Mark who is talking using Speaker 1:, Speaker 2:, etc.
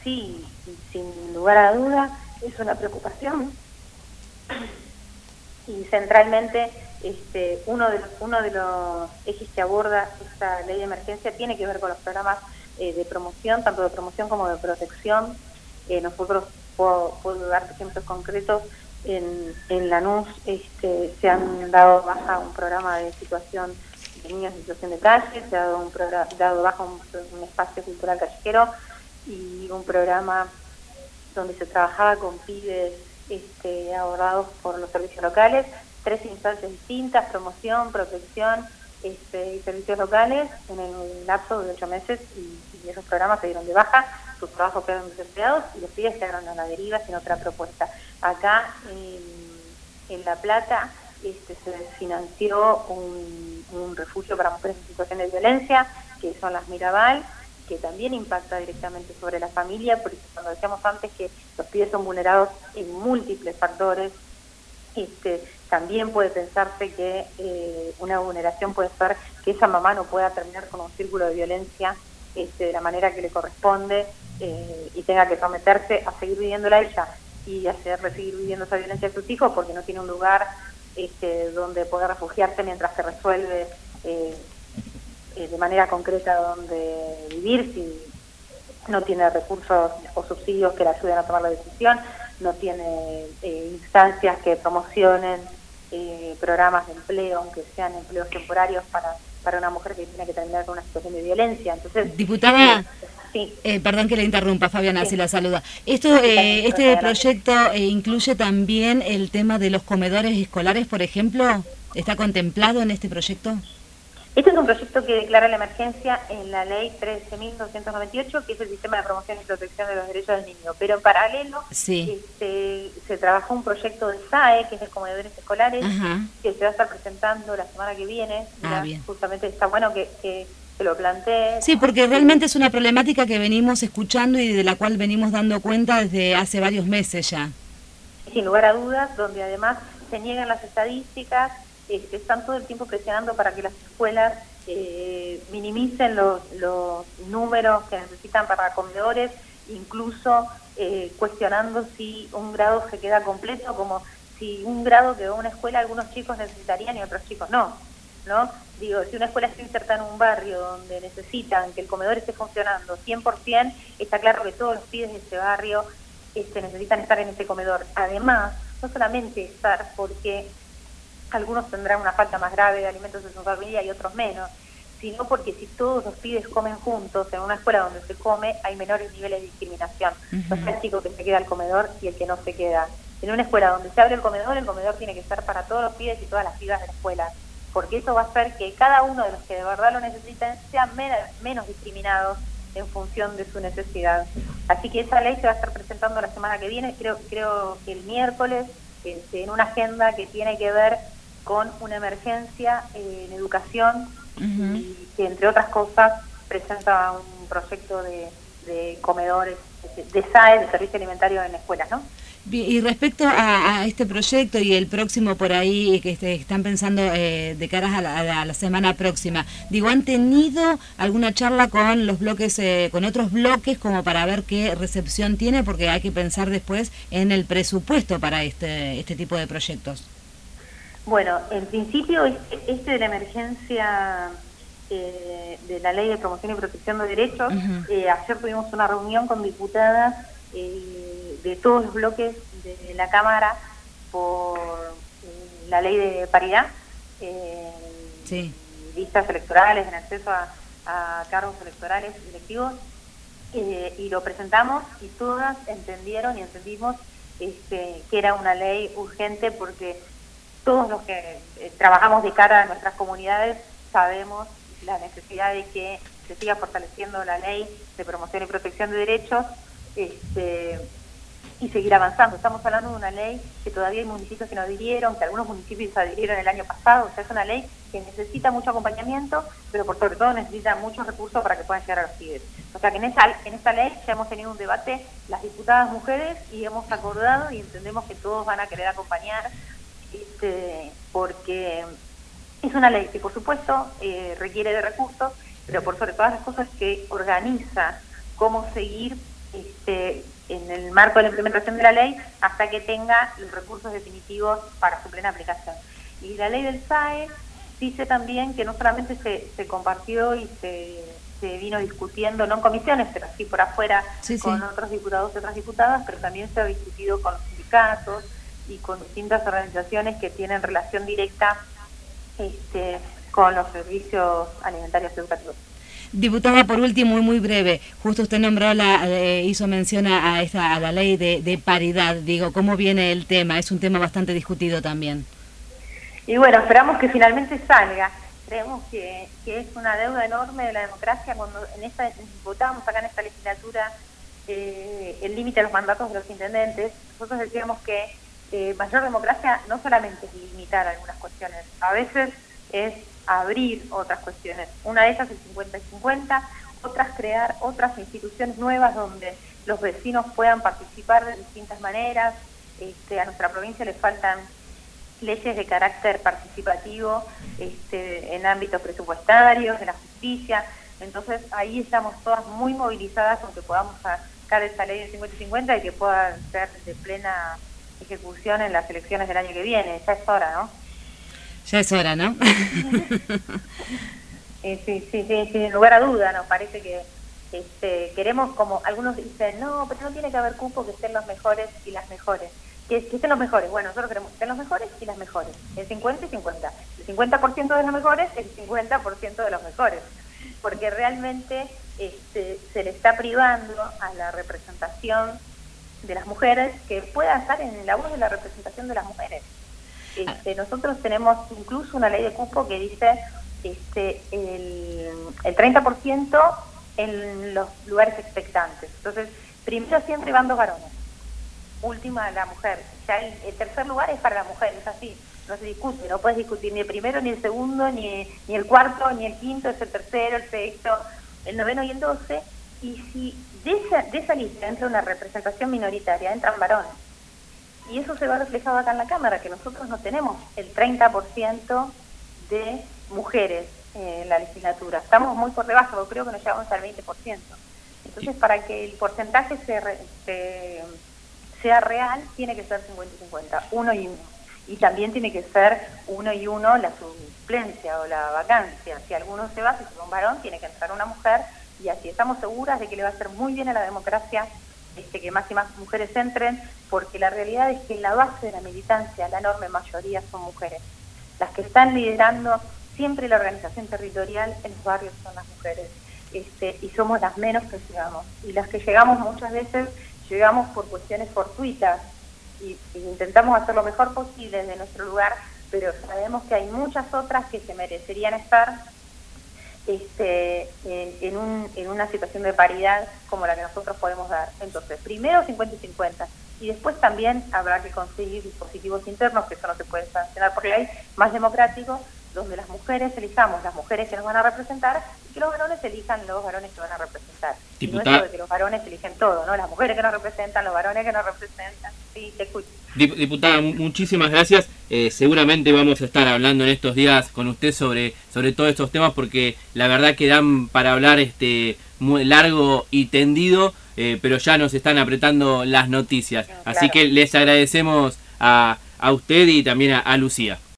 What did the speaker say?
Speaker 1: sí, sin lugar a duda, es una preocupación y centralmente uno de los ejes que aborda esta ley de emergencia tiene que ver con los programas de promoción, tanto de promoción como de protección. Nosotros, puedo dar ejemplos concretos, en Lanús se han dado baja un programa de situación de niños en situación de calle, se ha dado baja un espacio cultural callejero y un programa donde se trabajaba con pibes abordados por los servicios locales, 3 instancias distintas: promoción, protección y servicios locales, en el lapso de 8 meses, y esos programas se dieron de baja, sus trabajos quedaron desempleados y los pibes quedaron a la deriva sin otra propuesta. Acá en La Plata se financió un refugio para mujeres en situación de violencia, que son las Mirabal, que también impacta directamente sobre la familia, porque cuando decíamos antes que los pibes son vulnerados en múltiples factores, también puede pensarse que una vulneración puede ser que esa mamá no pueda terminar con un círculo de violencia de la manera que le corresponde, y tenga que someterse a seguir viviéndola ella y seguir viviendo esa violencia de sus hijos, porque no tiene un lugar donde poder refugiarse mientras se resuelve de manera concreta donde vivir, si no tiene recursos o subsidios que le ayuden a tomar la decisión, no tiene instancias que promocionen programas de empleo, aunque sean empleos temporarios para una mujer que tiene que terminar con una situación de violencia. Entonces,
Speaker 2: Diputada,
Speaker 1: sí.
Speaker 2: Perdón que le interrumpa, Fabiana,
Speaker 1: Sí.
Speaker 2: si la saluda. Este proyecto incluye también el tema de los comedores escolares, por ejemplo. ¿Está contemplado en este proyecto?
Speaker 1: Este es un proyecto que declara la emergencia en la ley 13.298, que es el Sistema de Promoción y Protección de los Derechos del Niño. Pero en paralelo,
Speaker 2: sí,
Speaker 1: se trabajó un proyecto de SAE, que es de comedores escolares,
Speaker 2: ajá,
Speaker 1: que se va a estar presentando la semana que viene.
Speaker 2: bien.
Speaker 1: Justamente está bueno que lo plantee.
Speaker 2: Sí, porque realmente es una problemática que venimos escuchando y de la cual venimos dando cuenta desde hace varios meses ya.
Speaker 1: Sin lugar a dudas, donde además se niegan las estadísticas, están todo el tiempo presionando para que las escuelas minimicen los números que necesitan para comedores, incluso cuestionando si un grado se queda completo, como si un grado que va a una escuela algunos chicos necesitarían y otros chicos no, ¿no? Digo, si una escuela está insertada en un barrio donde necesitan que el comedor esté funcionando 100%, está claro que todos los pibes de ese barrio necesitan estar en ese comedor. Además, no solamente estar porque algunos tendrán una falta más grave de alimentos en su familia y otros menos, sino porque si todos los pibes comen juntos en una escuela donde se come, hay menores niveles de discriminación. No está el chico que se queda al comedor y el que no se queda. En una escuela donde se abre el comedor tiene que ser para todos los pibes y todas las pibas de la escuela, porque eso va a hacer que cada uno de los que de verdad lo necesiten sean menos discriminados en función de su necesidad. Así que esa ley se va a estar presentando la semana que viene, creo que el miércoles, en una agenda que tiene que ver con una emergencia en educación, y que entre otras cosas presenta un proyecto de comedores, de SAE, de servicio alimentario en escuelas, ¿no?
Speaker 2: Y respecto a este proyecto y el próximo por ahí que están pensando de cara a la semana próxima, digo, ¿han tenido alguna charla con los bloques, con otros bloques, como para ver qué recepción tiene? Porque hay que pensar después en el presupuesto para este tipo de proyectos.
Speaker 1: Bueno, en principio de la emergencia de la Ley de Promoción y Protección de Derechos, ayer tuvimos una reunión con diputadas de todos los bloques de la Cámara por la Ley de Paridad,
Speaker 2: sí,
Speaker 1: listas electorales, en acceso a cargos electorales electivos, y lo presentamos y todas entendieron y entendimos que era una ley urgente, porque todos los que trabajamos de cara a nuestras comunidades sabemos la necesidad de que se siga fortaleciendo la ley de promoción y protección de derechos y seguir avanzando. Estamos hablando de una ley que todavía hay municipios que no adhirieron, que algunos municipios adhirieron el año pasado. O sea, es una ley que necesita mucho acompañamiento, pero por sobre todo necesita muchos recursos para que puedan llegar a los pibes. O sea, que en esta ley ya hemos tenido un debate las diputadas mujeres y hemos acordado y entendemos que todos van a querer acompañar, porque es una ley que por supuesto requiere de recursos, pero por sobre todas las cosas que organiza cómo seguir en el marco de la implementación de la ley hasta que tenga los recursos definitivos para su plena aplicación. Y la ley del SAE dice también que no solamente se compartió y se vino discutiendo, no en comisiones, pero sí por afuera, con otros diputados y otras diputadas, pero también se ha discutido con los sindicatos y con distintas organizaciones que tienen relación directa con los servicios alimentarios y educativos.
Speaker 2: Diputada, por último, muy breve, justo usted nombró, hizo mención a la ley de paridad, digo, ¿cómo viene el tema? Es un tema bastante discutido también.
Speaker 1: Y bueno, esperamos que finalmente salga. Creemos que es una deuda enorme de la democracia cuando votábamos acá en esta legislatura el límite de los mandatos de los intendentes. Nosotros decíamos que mayor democracia no solamente es limitar algunas cuestiones, a veces es abrir otras cuestiones. Una de ellas es 50 y 50, otras crear otras instituciones nuevas donde los vecinos puedan participar de distintas maneras. A nuestra provincia le faltan leyes de carácter participativo en ámbitos presupuestarios, de la justicia. Entonces ahí estamos todas muy movilizadas con que podamos sacar esa ley de 50 y 50 y que pueda ser de plena ejecución en las elecciones del año que viene. Ya es hora, ¿no?
Speaker 2: Ya es hora, ¿no?
Speaker 1: Sí, sin lugar a duda, nos parece que queremos, como algunos dicen, no, pero no tiene que haber cupo, que estén los mejores y las mejores. Que estén los mejores. Bueno, nosotros queremos que estén los mejores y las mejores. El 50 y 50. El 50% de los mejores, el 50% de los mejores. Porque realmente se le está privando a la representación de las mujeres que pueda estar en la voz de la representación de las mujeres. Nosotros tenemos incluso una ley de cupo que dice el 30% en los lugares expectantes. Entonces, primero siempre van 2 varones. Última la mujer. Ya el tercer lugar es para la mujer, es así, no se discute, no puedes discutir ni el primero, ni el segundo, ni el cuarto, ni el quinto, es el tercero, el sexto, el noveno y el 12, y si de esa lista entra una representación minoritaria, entran varones. Y eso se va reflejado acá en la Cámara, que nosotros no tenemos el 30% de mujeres en la legislatura. Estamos muy por debajo, creo que nos llevamos al 20%. Entonces, para que el porcentaje sea real, tiene que ser 50 y 50, 1 y 1. Y también tiene que ser 1 y 1 la suplencia o la vacancia. Si alguno se va, si es un varón, tiene que entrar una mujer, y así estamos seguras de que le va a hacer muy bien a la democracia que más y más mujeres entren, porque la realidad es que la base de la militancia, la enorme mayoría son mujeres. Las que están liderando siempre la organización territorial en los barrios son las mujeres, y somos las menos que llegamos. Y las que llegamos muchas veces llegamos por cuestiones fortuitas y intentamos hacer lo mejor posible desde nuestro lugar, pero sabemos que hay muchas otras que se merecerían estar en una situación de paridad como la que nosotros podemos dar. Entonces, primero 50 y 50, y después también habrá que conseguir dispositivos internos, que eso no se puede sancionar por ley, más democráticos, donde las mujeres elijamos las mujeres que nos van a representar y que los varones elijan los varones que van a representar. Y no es eso de que los varones eligen todo, ¿no? Las mujeres que nos representan, los varones que nos representan. Sí, te escucho.
Speaker 3: Diputada, muchísimas gracias. Seguramente vamos a estar hablando en estos días con usted sobre todos estos temas, porque la verdad que dan para hablar muy largo y tendido, pero ya nos están apretando las noticias. Claro. Así que les agradecemos a usted y también a Lucía.